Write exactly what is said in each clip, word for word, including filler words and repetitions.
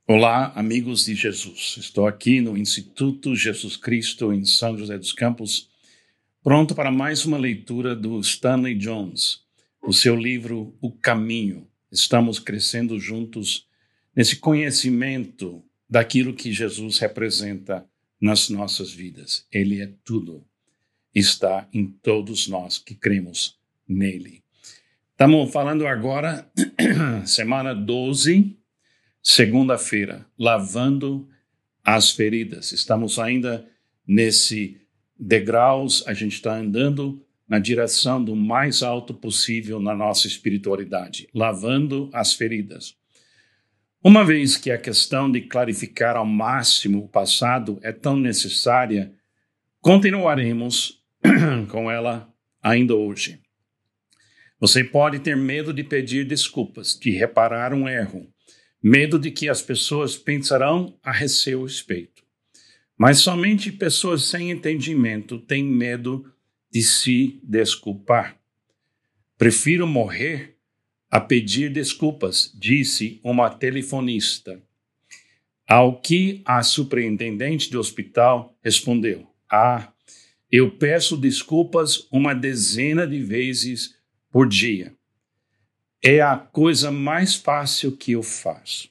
Olá, amigos de Jesus. Estou aqui no Instituto Jesus Cristo, em São José dos Campos, pronto para mais uma leitura do Stanley Jones, o seu livro O Caminho. Estamos crescendo juntos nesse conhecimento daquilo que Jesus representa nas nossas vidas. Ele é tudo. Está em todos nós que cremos nele. Estamos falando agora, semana doze, segunda-feira, lavando as feridas. Estamos ainda nesse degraus, a gente está andando na direção do mais alto possível na nossa espiritualidade, lavando as feridas. Uma vez que a questão de clarificar ao máximo o passado é tão necessária, continuaremos com ela ainda hoje. Você pode ter medo de pedir desculpas, de reparar um erro, medo de que as pessoas pensarão a seu respeito. Mas somente pessoas sem entendimento têm medo de se desculpar. Prefiro morrer a pedir desculpas, disse uma telefonista. Ao que a superintendente do hospital respondeu: Ah, eu peço desculpas uma dezena de vezes por dia. É a coisa mais fácil que eu faço.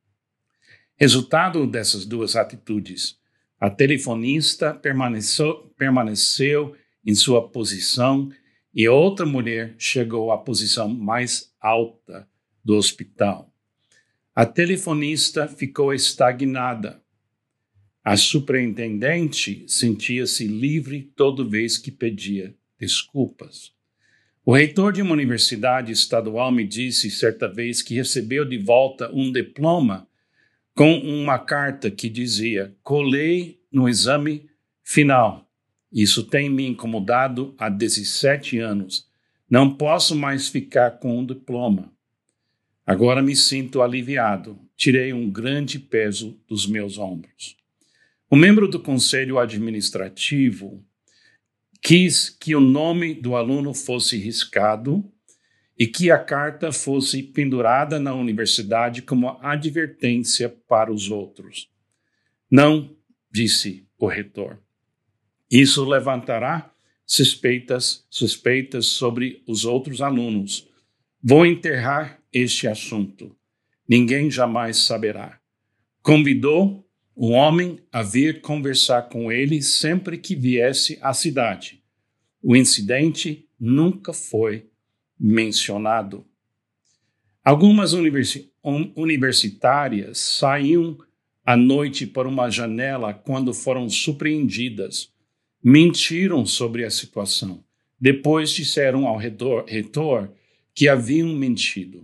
Resultado dessas duas atitudes, a telefonista permaneceu, permaneceu em sua posição e outra mulher chegou à posição mais alta do hospital. A telefonista ficou estagnada. A superintendente sentia-se livre toda vez que pedia desculpas. O reitor de uma universidade estadual me disse certa vez que recebeu de volta um diploma com uma carta que dizia: colei no exame final. Isso tem me incomodado há dezessete anos. Não posso mais ficar com um diploma. Agora me sinto aliviado. Tirei um grande peso dos meus ombros. O membro do conselho administrativo quis que o nome do aluno fosse riscado e que a carta fosse pendurada na universidade como advertência para os outros. Não, disse o reitor. Isso levantará suspeitas, suspeitas sobre os outros alunos. Vou enterrar este assunto. Ninguém jamais saberá. Convidou o homem a vir conversar com ele sempre que viesse à cidade. O incidente nunca foi mencionado. Algumas universi- universitárias saíam à noite por uma janela quando foram surpreendidas. Mentiram sobre a situação. Depois disseram ao reitor, reitor que haviam mentido.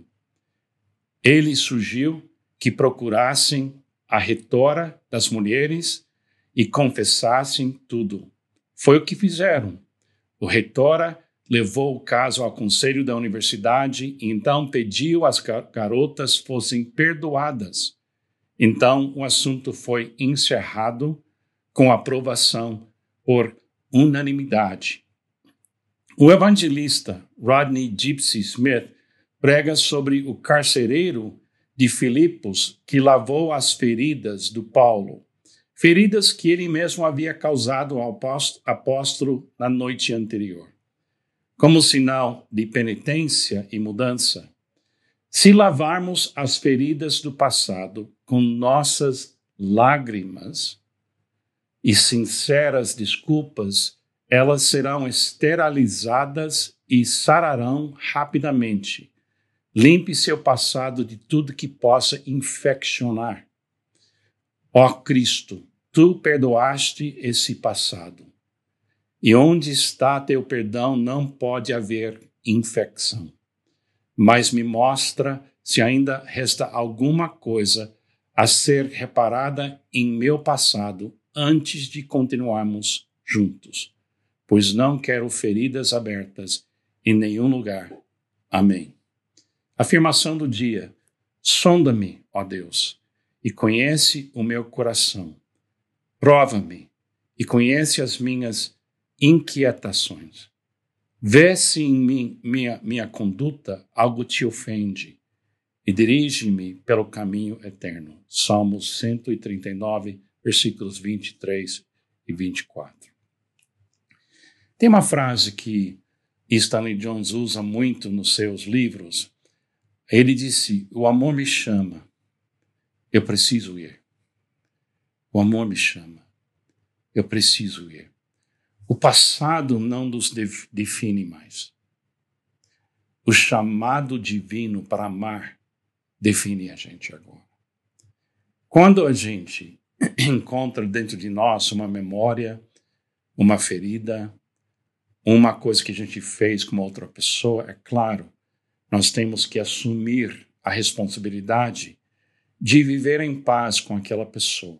Ele sugeriu que procurassem a reitora das mulheres e confessassem tudo. Foi o que fizeram. O reitora levou o caso ao conselho da universidade e então pediu às garotas fossem perdoadas. Então o assunto foi encerrado com aprovação por unanimidade. O evangelista Rodney Gypsy Smith prega sobre o carcereiro de Filipos que lavou as feridas do Paulo, feridas que ele mesmo havia causado ao apóstolo na noite anterior. Como sinal de penitência e mudança, se lavarmos as feridas do passado com nossas lágrimas e sinceras desculpas, elas serão esterilizadas e sararão rapidamente. Limpe seu passado de tudo que possa infeccionar. Ó Cristo, tu perdoaste esse passado. E onde está teu perdão não pode haver infecção. Mas me mostra se ainda resta alguma coisa a ser reparada em meu passado antes de continuarmos juntos. Pois não quero feridas abertas em nenhum lugar. Amém. Afirmação do dia: sonda-me, ó Deus, e conhece o meu coração. Prova-me e conhece as minhas inquietações. Vê se em mim, minha, minha conduta algo te ofende. e dirige-me pelo caminho eterno. Salmos cento e trinta e nove, versículos vinte e três e vinte e quatro. Tem uma frase que Stanley Jones usa muito nos seus livros. Ele disse: o amor me chama, eu preciso ir. O amor me chama, eu preciso ir. O passado não nos define mais. O chamado divino para amar define a gente agora. Quando a gente encontra dentro de nós uma memória, uma ferida, uma coisa que a gente fez com uma outra pessoa, é claro, nós temos que assumir a responsabilidade de viver em paz com aquela pessoa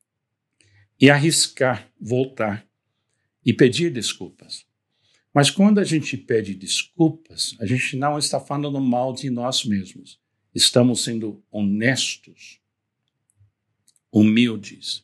e arriscar voltar e pedir desculpas. Mas quando a gente pede desculpas, a gente não está falando mal de nós mesmos. Estamos sendo honestos, humildes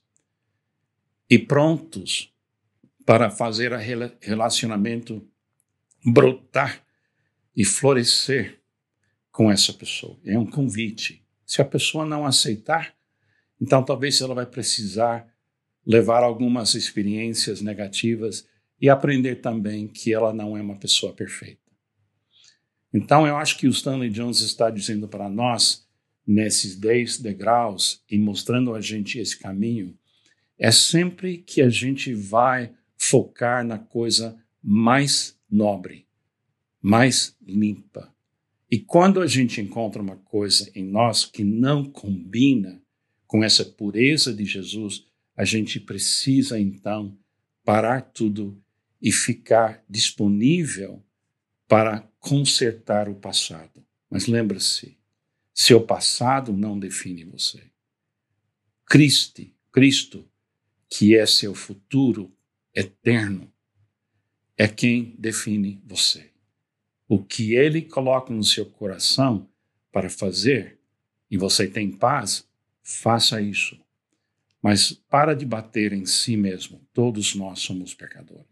e prontos para fazer o relacionamento brotar e florescer com essa pessoa. É um convite. Se a pessoa não aceitar, então talvez ela vai precisar levar algumas experiências negativas e aprender também que ela não é uma pessoa perfeita. Então, eu acho que o Stanley Jones está dizendo para nós, nesses dez degraus, e mostrando a gente esse caminho, é sempre que a gente vai focar na coisa mais nobre, mais limpa. E quando a gente encontra uma coisa em nós que não combina com essa pureza de Jesus, a gente precisa, então, parar tudo e ficar disponível para consertar o passado. Mas lembre-se, seu passado não define você. Cristo, Cristo, que é seu futuro eterno, é quem define você. O que Ele coloca no seu coração para fazer, e você tem paz, faça isso. Mas para de bater em si mesmo. Todos nós somos pecadores.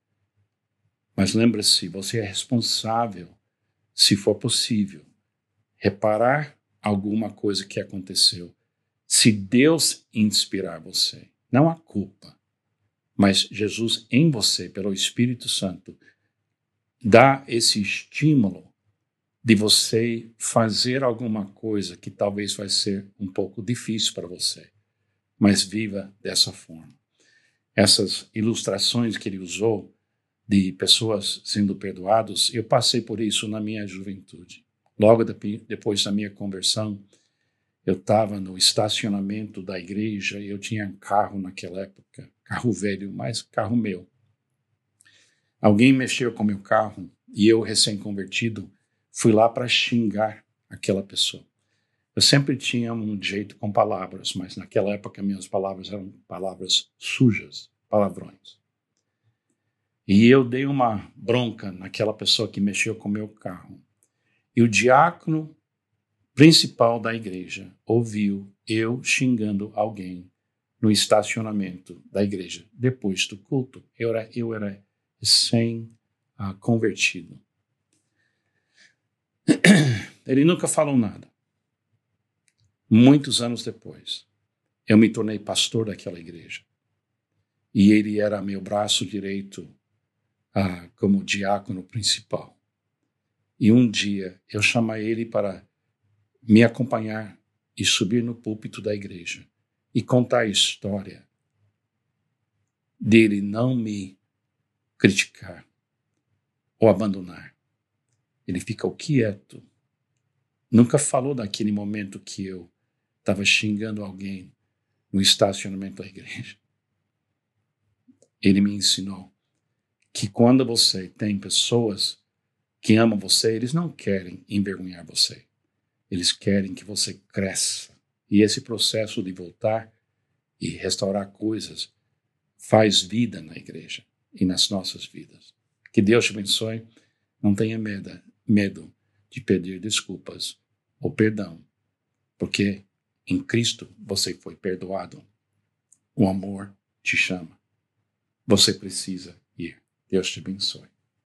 Mas lembre-se, você é responsável, se for possível, reparar alguma coisa que aconteceu. Se Deus inspirar você, não a culpa, mas Jesus em você, pelo Espírito Santo, dá esse estímulo de você fazer alguma coisa que talvez vai ser um pouco difícil para você, mas viva dessa forma. Essas ilustrações que ele usou de pessoas sendo perdoadas, eu passei por isso na minha juventude. Logo de, depois da minha conversão, eu estava no estacionamento da igreja e eu tinha um carro naquela época, carro velho, mas carro meu. Alguém mexeu com meu carro e eu, recém-convertido, fui lá para xingar aquela pessoa. Eu sempre tinha um jeito com palavras, mas naquela época minhas palavras eram palavras sujas, palavrões. E eu dei uma bronca naquela pessoa que mexeu com o meu carro. E o diácono principal da igreja ouviu eu xingando alguém no estacionamento da igreja. Depois do culto, eu era, eu era recém-convertido. Ele nunca falou nada. Muitos anos depois, eu me tornei pastor daquela igreja. E ele era meu braço direito ah, como diácono principal. E um dia eu chamei ele para me acompanhar e subir no púlpito da igreja e contar a história dele não me criticar ou abandonar. Ele ficou quieto. Nunca falou daquele momento que eu estava xingando alguém no estacionamento da igreja. Ele me ensinou que quando você tem pessoas que amam você, eles não querem envergonhar você. Eles querem que você cresça. E esse processo de voltar e restaurar coisas faz vida na igreja e nas nossas vidas. Que Deus te abençoe. Não tenha medo, medo de pedir desculpas ou perdão, porque em Cristo você foi perdoado. O amor te chama. Você precisa ir. Deus te abençoe.